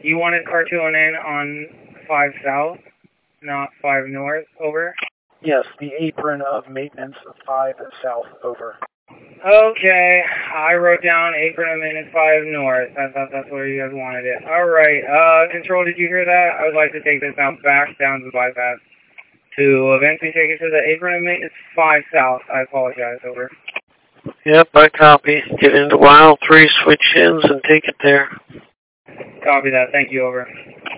You wanted car 209 on 5 South, not 5 North, over? Yes, the apron of maintenance 5 South, over. Okay, I wrote down apron of maintenance 5 North. I thought that's where you guys wanted it. Alright, Control, did you hear that? I would like to take this out back down to the bypass to eventually take it to the apron of maintenance 5 South. I apologize, over. Yep, I copy. Get into Wild 3, switch ends, and take it there. Copy that. Thank you, over.